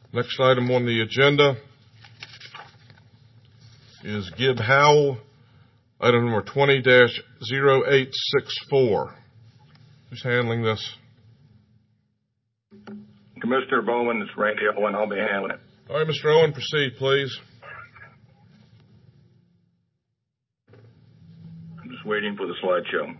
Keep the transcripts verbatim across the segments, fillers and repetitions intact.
Next item on the agenda is Gibb Howell, item number twenty dash zero eight six four. Who's handling this? Commissioner Bowman, it's Randy Owen. I'll be handling it. All right, Mister Owen, proceed, please. I'm just waiting for the slideshow.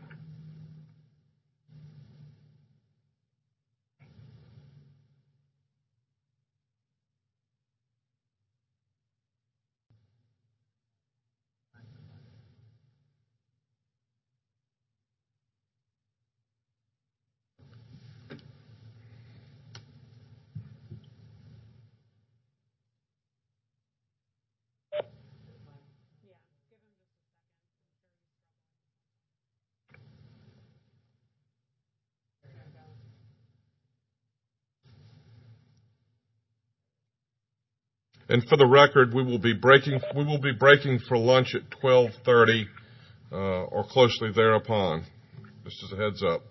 And for the record, we will be breaking we will be breaking for lunch at twelve thirty uh, or closely thereupon. Just as a heads up.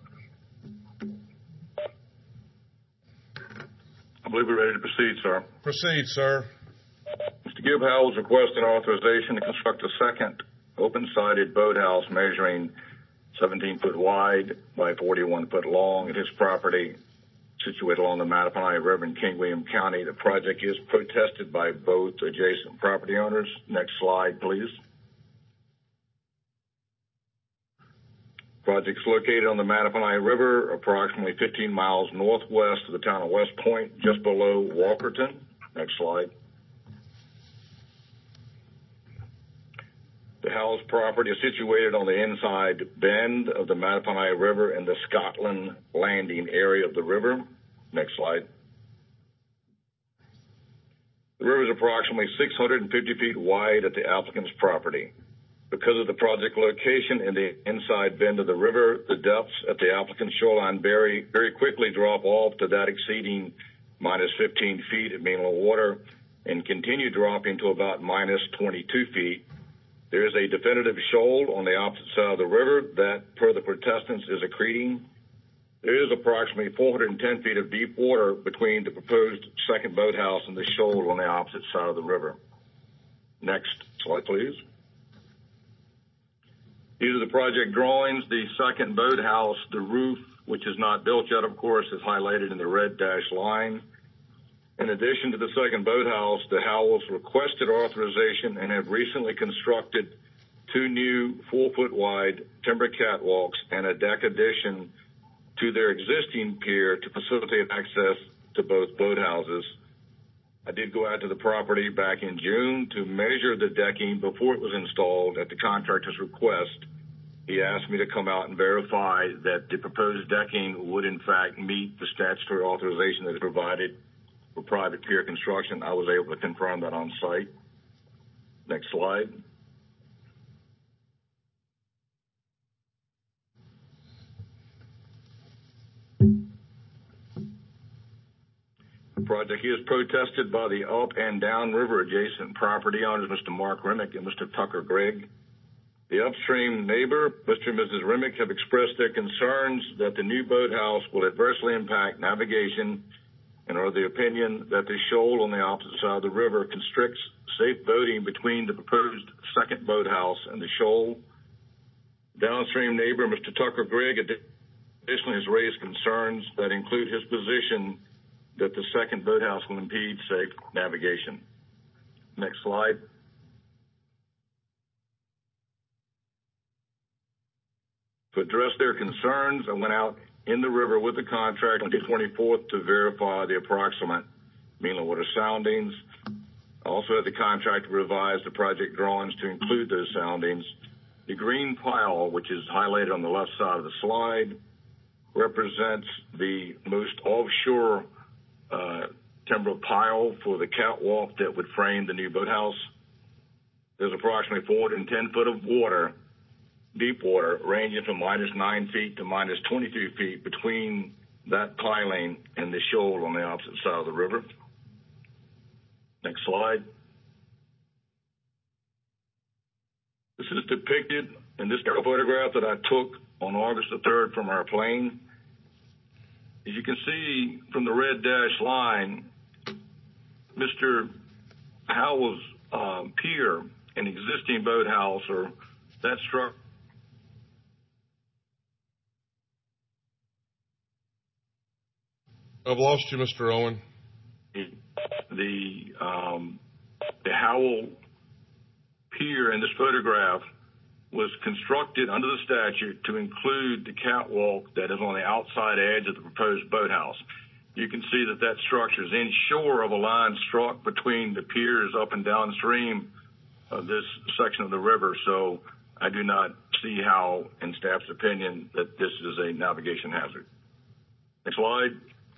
I believe we're ready to proceed, sir. Proceed, sir. Mister Gibb Howell is requesting authorization to construct a second open-sided boathouse measuring seventeen foot wide by forty-one foot long at his property situated along the Mattaponi River in King William County. The project is protested by both adjacent property owners. Next slide, please. Project is located on the Mattaponi River, approximately fifteen miles northwest of the town of West Point, just below Walkerton. Next slide. The Howells property is situated on the inside bend of the Mattaponi River in the Scotland Landing area of the river. Next slide. The river is approximately six hundred fifty feet wide at the applicant's property. Because of the project location in the inside bend of the river, the depths at the applicant's shoreline very, very quickly drop off to that exceeding minus fifteen feet at mean level water and continue dropping to about minus twenty-two feet. There is a definitive shoal on the opposite side of the river that, per the protestants, is accreting. There is approximately four hundred ten feet of deep water between the proposed second boathouse and the shoal on the opposite side of the river. Next slide, please. These are the project drawings. The second boathouse, the roof, which is not built yet, of course, is highlighted in the red dashed line. In addition to the second boathouse, the Howells requested authorization and have recently constructed two new four-foot wide timber catwalks and a deck addition to their existing pier to facilitate access to both boathouses. I did go out to the property back in June to measure the decking before it was installed at the contractor's request. He asked me to come out and verify that the proposed decking would in fact meet the statutory authorization that is provided for private pier construction. I was able to confirm that on site. Next slide. The project is protested by the up and down river adjacent property owners, Mister Mark Remick and Mister Tucker Gregg. The upstream neighbor, Mister and Missus Remick, have expressed their concerns that the new boathouse will adversely impact navigation and are of the opinion that the shoal on the opposite side of the river constricts safe boating between the proposed second boathouse and the shoal. Downstream neighbor, Mister Tucker Gregg, additionally has raised concerns that include his position that the second boathouse will impede safe navigation. Next slide. To address their concerns, I went out in the river with the contractor on the twenty-fourth to verify the approximate mean level water soundings. I also had the contractor revise the project drawings to include those soundings. The green pile, which is highlighted on the left side of the slide, represents the most offshore uh, timber pile for the catwalk that would frame the new boathouse. There's approximately four hundred ten foot of water, deep water, ranging from minus nine feet to minus twenty-two feet between that piling and the shoal on the opposite side of the river. Next slide. This is depicted in this photograph that I took on August the third from our plane. As you can see from the red dashed line, Mister Howell's um, pier, an existing boathouse, or that structure. I've lost you, Mister Owen. The um, the Howell pier in this photograph was constructed under the statute to include the catwalk that is on the outside edge of the proposed boathouse. You can see that that structure is inshore of a line struck between the piers up and downstream of this section of the river. So I do not see how, in staff's opinion, that this is a navigation hazard. Next slide.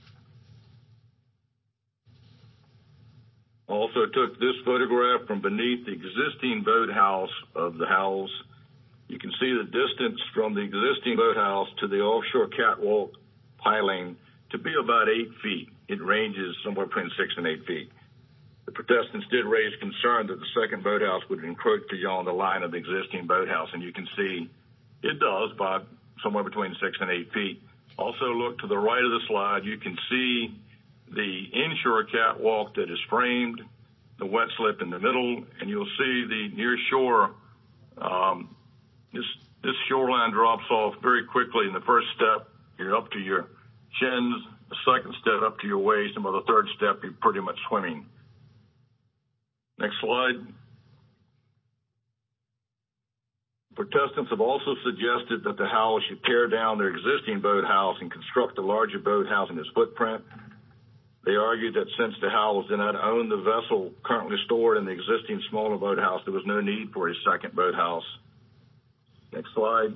Also took this photograph from beneath the existing boathouse of the Howells. You can see the distance from the existing boathouse to the offshore catwalk piling to be about eight feet. It ranges somewhere between six and eight feet. The protestants did raise concern that the second boathouse would encroach beyond the line of the existing boathouse, and you can see it does by somewhere between six and eight feet. Also look to the right of the slide. You can see the inshore catwalk that is framed, the wet slip in the middle, and you'll see the near shore. Um, this, this shoreline drops off very quickly. In the first step, you're up to your shins. The second step up to your waist, and by the third step, you're pretty much swimming. Next slide. Protestants have also suggested that the Howells should tear down their existing boathouse and construct a larger boathouse in its footprint. They argued that since the Howells did not own the vessel currently stored in the existing smaller boathouse, there was no need for a second boathouse. Next slide.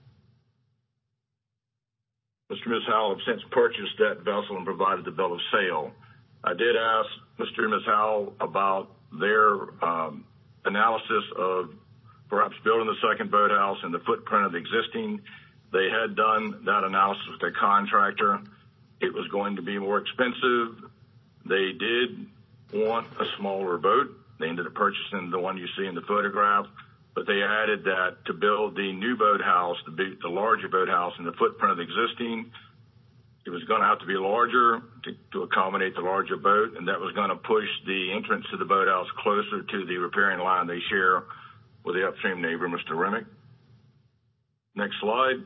Mister and Miz Howell have since purchased that vessel and provided the bill of sale. I did ask Mister and Miz Howell about their um, analysis of perhaps building the second boathouse in the footprint of the existing. They had done that analysis with their contractor. It was going to be more expensive. They did want a smaller boat. They ended up purchasing the one you see in the photograph, but they added that to build the new boathouse, the, big, the larger boathouse in the footprint of the existing, it was going to have to be larger to, to accommodate the larger boat, and that was going to push the entrance to the boathouse closer to the riparian line they share with the upstream neighbor, Mister Remick. Next slide.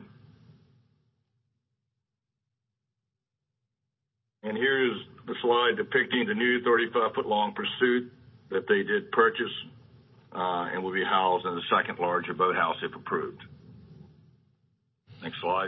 And here's the slide depicting the new thirty-five foot long Pursuit that they did purchase uh, and will be housed in the second larger boathouse if approved. Next slide.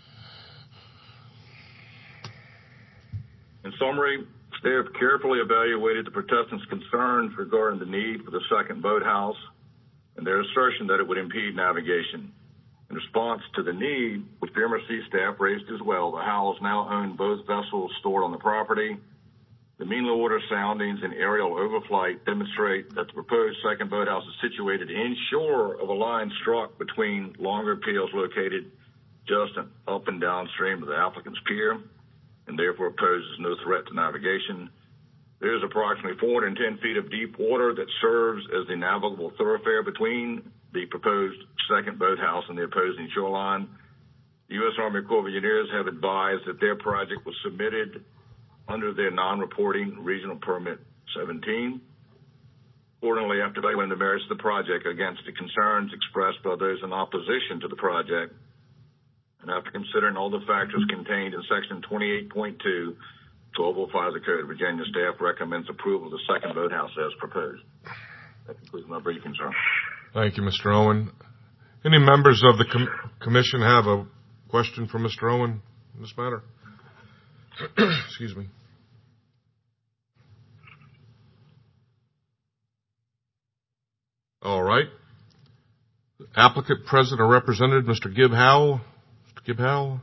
In summary, staff carefully evaluated the protestants' concerns regarding the need for the second boathouse and their assertion that it would impede navigation. In response to the need, which the M R C staff raised as well, the Howells now own both vessels stored on the property. The mean low water soundings and aerial overflight demonstrate that the proposed second boathouse is situated inshore of a line struck between longer piers located just up and downstream of the applicant's pier, and therefore poses no threat to navigation. There is approximately four hundred ten feet of deep water that serves as the navigable thoroughfare between the proposed second boathouse and the opposing shoreline. The U S Army Corps of Engineers have advised that their project was submitted under their non-reporting regional permit seventeen. Accordingly, after evaluating the merits of the project against the concerns expressed by those in opposition to the project, and after considering all the factors contained in section twenty-eight point two, twelve oh five of the Code, Virginia staff recommends approval of the second boathouse as proposed. That concludes my briefing, sir. Thank you, Mister Owen. Any members of the com- commission have a question for Mister Owen in this matter? Excuse me. All right. Applicant present or represented, Mister Gibb Howell. Mister Gibb Howell.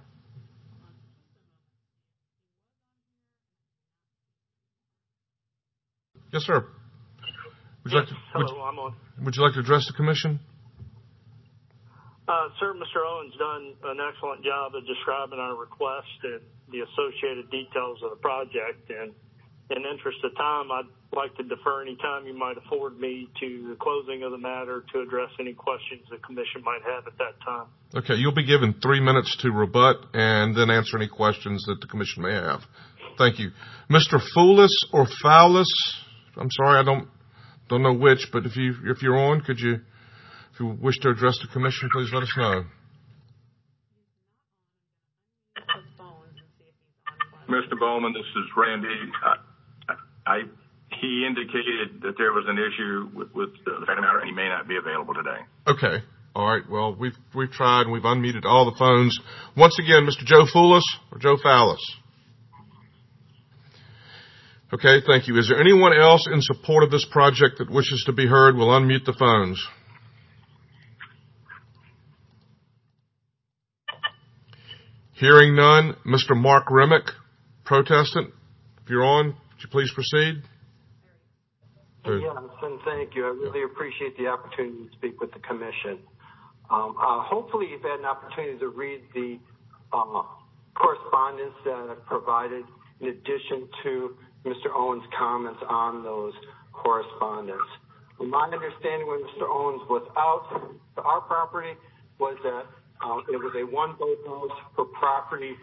Yes, sir. Would you yes, like to, hello, would, I'm on. Would you like to address the commission? Uh, sir, Mister Owen's done an excellent job of describing our request and the associated details of the project. And in the interest of time, I'd like to defer any time you might afford me to the closing of the matter to address any questions the commission might have at that time. Okay, you'll be given three minutes to rebut and then answer any questions that the commission may have. Thank you. Mister Foulis or Foulis? I'm sorry, I don't don't know which, but if you if you're on, could you, if you wish to address the commission, please let us know. Mister Bowman, this is Randy. I, I he indicated that there was an issue with, with the Phantom matter, and he may not be available today. Okay. All right. Well, we've we've tried and we've unmuted all the phones. Once again, Mister Joe Foulis or Joe Fallis. Okay. Thank you. Is there anyone else in support of this project that wishes to be heard? We'll unmute the phones. Hearing none, Mister Mark Remick, protestant. If you're on, would you please proceed? Yes, and thank you. I really appreciate the opportunity to speak with the commission. Um, uh, hopefully you've had an opportunity to read the uh, correspondence that I've provided in addition to Mister Owens' comments on those correspondence. My understanding when Mister Owens was out to our property was that uh, it was a one-boat house per property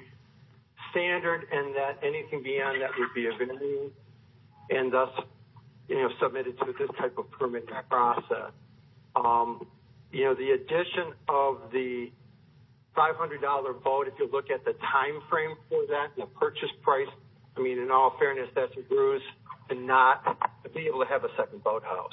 standard and that anything beyond that would be a variance and thus you know, submitted to this type of permitting process. Um, you know, the addition of the five hundred dollars boat, if you look at the time frame for that and the purchase price, I mean, in all fairness, that's a ruse to not to be able to have a second boathouse.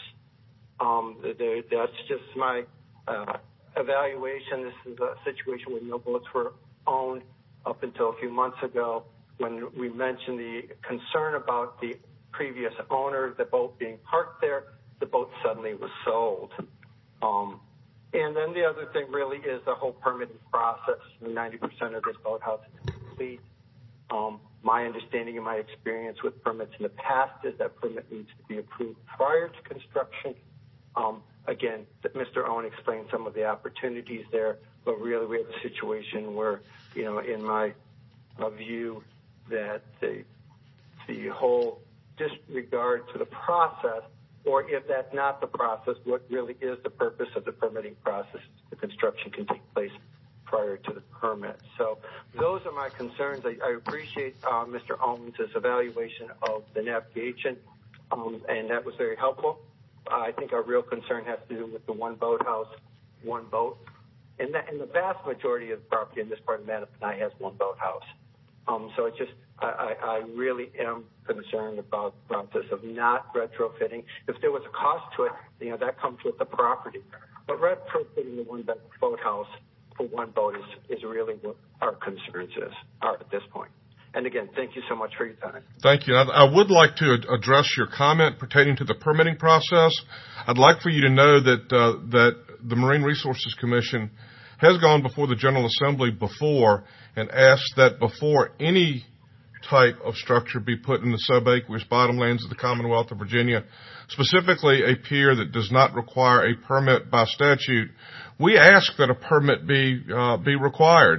Um, the, the, that's just my uh, evaluation. This is a situation where no boats were owned up until a few months ago when we mentioned the concern about the previous owner, the boat being parked there, the boat suddenly was sold. Um, and then the other thing really is the whole permitting process. ninety percent of this boathouse is complete. Um, my understanding and my experience with permits in the past is that permit needs to be approved prior to construction. Um, again, Mister Owen explained some of the opportunities there, but really we have a situation where, you know, in my uh, view, that the, the whole disregard to the process, or if that's not the process, what really is the purpose of the permitting process? The construction can take place prior to the permit. So those are my concerns. I, I appreciate uh, Mister Owens' evaluation of the navigation, um, and that was very helpful. Uh, I think our real concern has to do with the one boathouse, one boat. And, that, and the vast majority of the property in this part of Mattaponi has one boathouse. Um, so it just, I, I, I really am concerned about the process of not retrofitting. If there was a cost to it, you know, that comes with the property. But retrofitting the one boathouse for one boat is, is really what our concerns is, are at this point. And again, thank you so much for your time. Thank you. I, I would like to ad- address your comment pertaining to the permitting process. I'd like for you to know that uh, that the Marine Resources Commission has gone before the General Assembly before and asked that before any type of structure be put in the subaqueous bottomlands of the Commonwealth of Virginia, specifically a pier that does not require a permit by statute, we ask that a permit be uh, be required.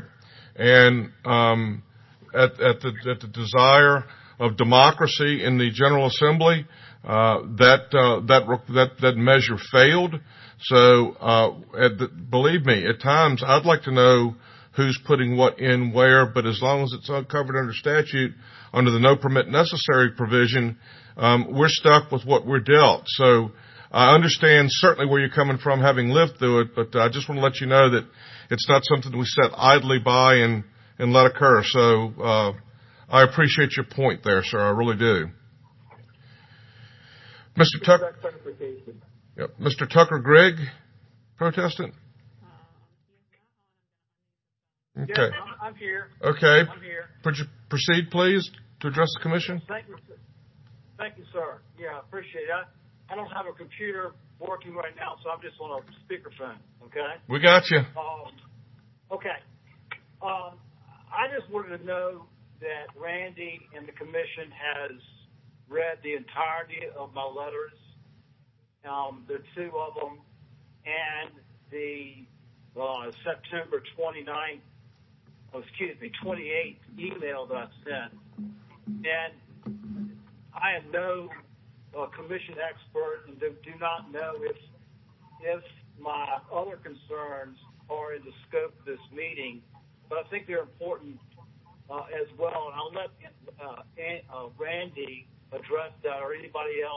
And um, at, at, the, at the desire of democracy in the General Assembly, uh, that uh, that that that measure failed. So, uh, at the, believe me, at times I'd like to know who's putting what in where, but as long as it's covered under statute, under the no permit necessary provision, um, we're stuck with what we're dealt. So I understand certainly where you're coming from, having lived through it, but I just want to let you know that it's not something we sit idly by and, and let occur. So uh, I appreciate your point there, sir. I really do. Mister Tucker. Yep. Mister Tucker Grigg, protestant? Okay. Yes, I'm, I'm here. Okay. I'm here. Would you proceed, please, to address the commission? Thank you, thank you, sir. Yeah, I appreciate it. I, I don't have a computer working right now, so I'm just on a speakerphone, okay? We got you. Um, okay. Um, I just wanted to know that Randy and the commission has read the entirety of my letters, um, the two of them, and the uh, September twenty-ninth, oh, excuse me, twenty-eighth email that I sent. And I am no uh, commission expert and do, do not know if if my other concerns are in the scope of this meeting, but I think they're important uh, as well. And I'll let uh, uh, Randy address that, or anybody else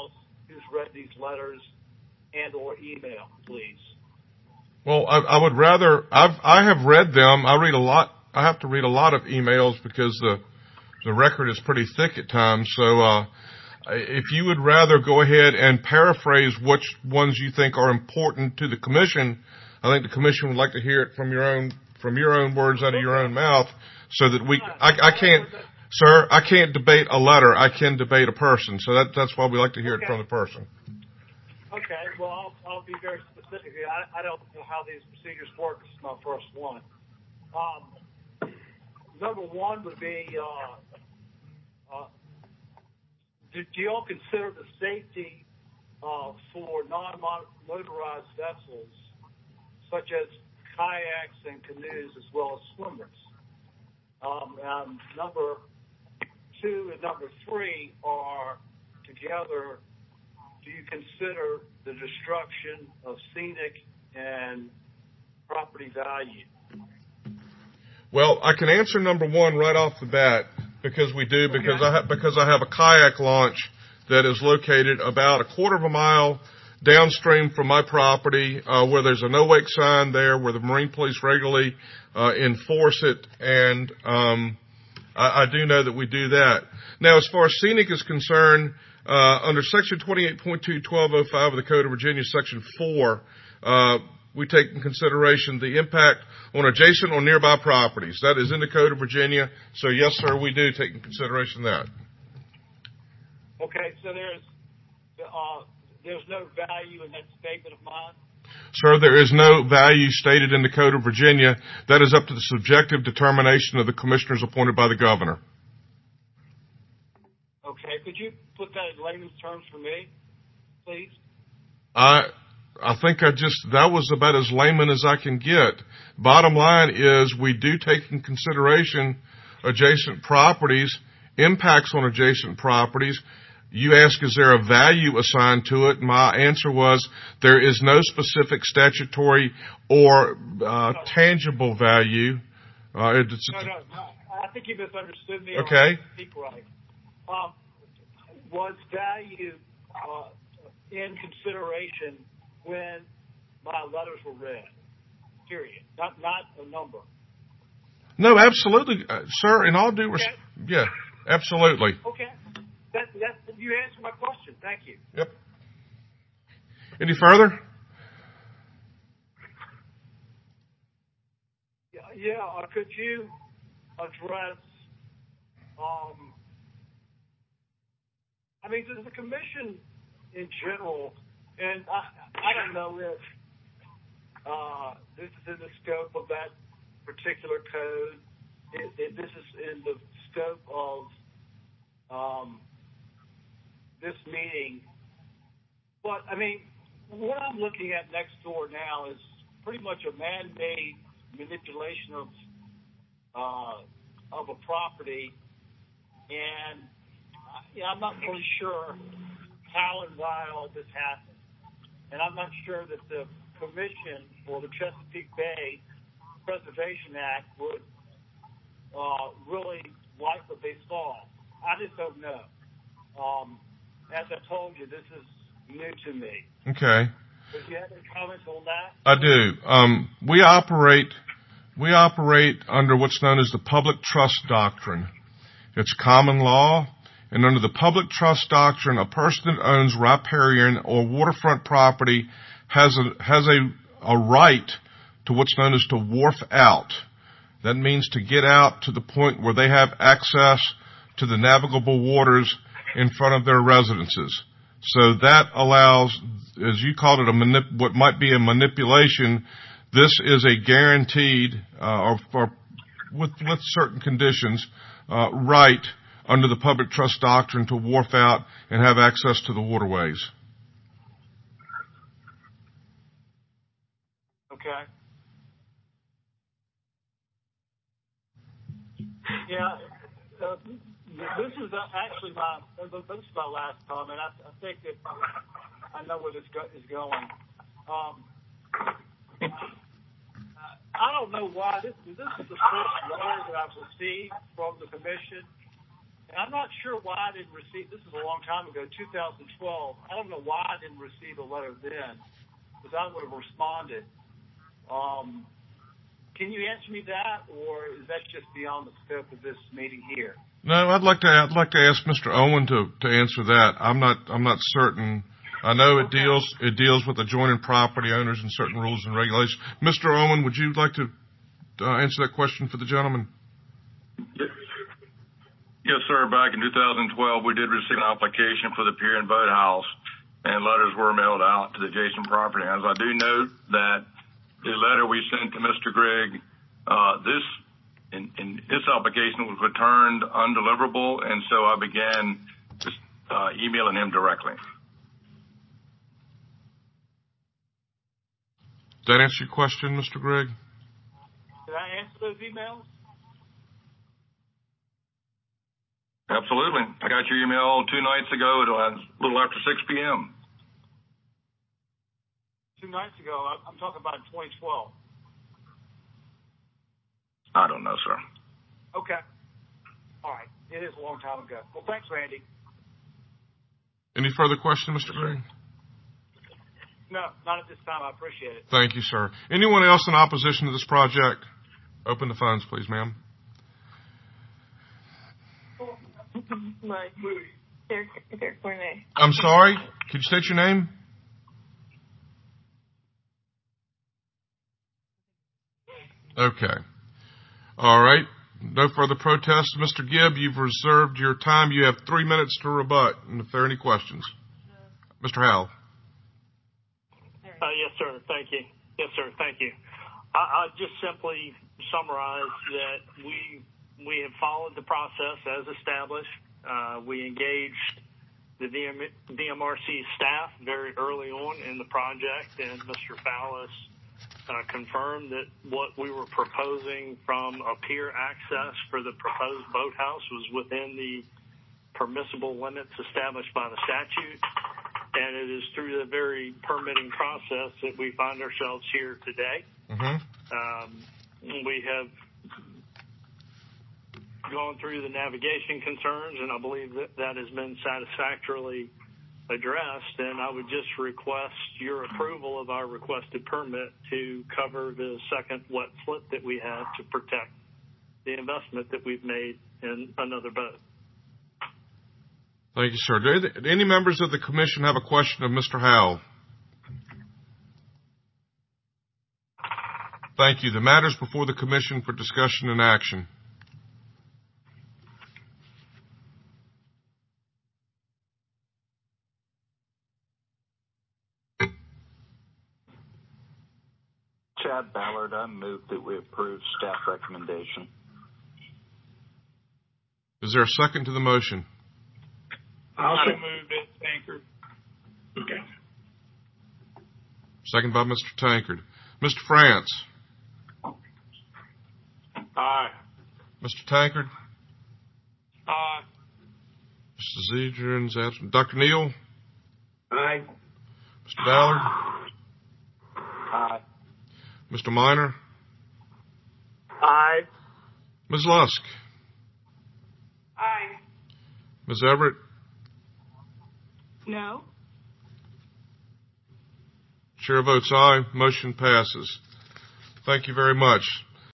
who's read these letters and or email, please? Well, I, I would rather, I've, I have read them. I read a lot. I have to read a lot of emails because the, the record is pretty thick at times. So, uh, if you would rather go ahead and paraphrase which ones you think are important to the commission, I think the commission would like to hear it from your own, from your own words out of your own mouth so that we, I, I can't, sir, I can't debate a letter. I can debate a person. So that, that's why we like to hear okay. it from the person. Okay. Well, I'll, I'll be very specific. I, I don't know how these procedures work. This is my first one. Um, number one would be, uh, uh, do, do you all consider the safety uh, for non-motorized vessels, such as kayaks and canoes, as well as swimmers? Um, and number two and number three are together. Do you consider the destruction of scenic and property value? Well, I can answer number one right off the bat because we do because okay. I ha- because I have a kayak launch that is located about a quarter of a mile downstream from my property, uh, where there's a no wake sign there, where the Marine Police regularly uh, enforce it, and um, I, I do know that we do that. Now, as far as scenic is concerned, uh, under Section twenty-eight point two, twelve oh five of the Code of Virginia, Section four, uh, we take in consideration the impact on adjacent or nearby properties. That is in the Code of Virginia. So, yes, sir, we do take in consideration that. Okay, so there's uh, there's no value in that statement of mine? Sir, there is no value stated in the Code of Virginia. That is up to the subjective determination of the commissioners appointed by the governor. Okay, could you put that in layman's terms for me, please? I... I think I just, that was about as layman as I can get. Bottom line is we do take in consideration adjacent properties, impacts on adjacent properties. You ask, is there a value assigned to it? My answer was there is no specific statutory or uh, no. tangible value. Uh, it's, no, no, no. I think you misunderstood me. Okay. Speak right. Um, was value uh, in consideration when my letters were read, period. Not not a number. No, absolutely, uh, sir. In all due okay. respect, yeah, absolutely. Okay, that that you answered my question. Thank you. Yep. Any further? Yeah. yeah uh, could you address? Um, I mean, does the commission in general? And I, I don't know if uh, this is in the scope of that particular code, if, if this is in the scope of um, this meeting. But, I mean, what I'm looking at next door now is pretty much a man-made manipulation of uh, of a property. And you know, I'm not really sure how and why all this happened. And I'm not sure that the commission or the Chesapeake Bay Preservation Act would uh, really like what they saw. I just don't know. Um, as I told you, this is new to me. Okay. Do you have any comments on that? I do. Um, we operate we operate under what's known as the public trust doctrine. It's common law. And under the public trust doctrine, a person that owns riparian or waterfront property has a, has a, a right to what's known as to wharf out. That means to get out to the point where they have access to the navigable waters in front of their residences. So that allows, as you called it, a manip- what might be a manipulation. This is a guaranteed, uh, or, or with, with certain conditions, uh, right under the public trust doctrine to wharf out and have access to the waterways. Okay. Yeah, uh, this is actually my this is my last comment. I, I think that I know where this go, is going. Um, I don't know why this this is the first letter that I've received from the commission. And I'm not sure why I didn't receive, this is a long time ago, two thousand twelve. I don't know why I didn't receive a letter then, because I would have responded. Um, can you answer me that, or is that just beyond the scope of this meeting here? No, I'd like to, I'd like to ask Mister Owen to, to answer that. I'm not, I'm not certain. I know it Okay. deals, it deals with adjoining property owners and certain rules and regulations. Mister Owen, would you like to uh, answer that question for the gentleman? Yes. Yes, sir. Back in two thousand twelve, we did receive an application for the pier and boathouse, and letters were mailed out to the adjacent property owners. I do note that the letter we sent to Mister Grigg, uh, this in, in this application was returned undeliverable, and so I began just, uh, emailing him directly. Did that answer your question, Mister Grigg? Did I answer those emails? Absolutely. I got your email two nights ago at a little after six p.m. Two nights ago. I'm talking about twenty twelve. I don't know, sir. Okay. All right. It is a long time ago. Well, thanks, Randy. Any further questions, Mister Grigg? No, not at this time. I appreciate it. Thank you, sir. Anyone else in opposition to this project? Open the phones, please, ma'am. Mike. Derek, Derek Cornet. I'm sorry? Could you state your name? Okay. All right. No further protests. Mister Gibb, you've reserved your time. You have three minutes to rebut, and if there are any questions. Mister Howell. Uh, yes, sir. Thank you. Yes, sir. Thank you. I, I'll just simply summarize that we we have followed the process as established. Uh, we engaged the D M R C staff very early on in the project, and Mister Fowlis uh, confirmed that what we were proposing from a pier access for the proposed boathouse was within the permissible limits established by the statute. And it is through the very permitting process that we find ourselves here today. Mm-hmm. Um, we have gone through the navigation concerns, and I believe that that has been satisfactorily addressed. And I would just request your approval of our requested permit to cover the second wet slip that we have to protect the investment that we've made in another boat. Thank you, sir. Do any members of the commission have a question of Mister Howell? Thank you. The matter is before the commission for discussion and action. Chad Ballard, I move that we approve staff recommendation. Is there a second to the motion? I'll move it, Tankard. Okay. Second by Mister Tankard. Mister France. Aye. Mister Tankard. Aye. Mister Zedrin's absent. Doctor Neal. Aye. Mister Ballard. Aye. Mister Minor. Aye. Miz Lusk. Aye. Miz Everett. No. Chair votes aye. Motion passes. Thank you very much.